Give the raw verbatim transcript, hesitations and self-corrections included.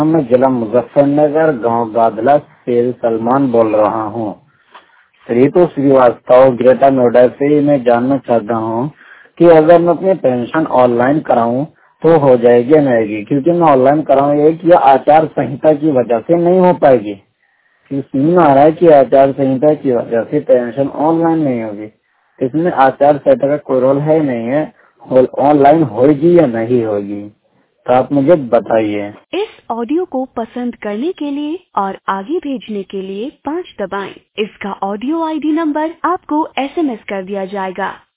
मैं जिला मुजफ्फरनगर गांव गादला से सलमान बोल रहा हूं। रितु श्रीवास्तव ग्रेटर नोएडा से मैं जानना चाहता हूं कि अगर मैं अपनी पेंशन ऑनलाइन कराऊं तो हो जाएगी या नहीं आएगी, क्योंकि मैं ऑनलाइन कराऊं एक या आचार संहिता की वजह से नहीं हो पाएगी। सुन आ रहा है कि आचार संहिता की वजह से पेंशन ऑनलाइन नहीं होगी। इसमें आचार संहिता का कोई रोल है नहीं है, ऑनलाइन होगी या नहीं होगी, तो आप मुझे बताइए। इस ऑडियो को पसंद करने के लिए और आगे भेजने के लिए पाँच दबाएं। इसका ऑडियो आईडी नंबर आपको एसएमएस कर दिया जाएगा।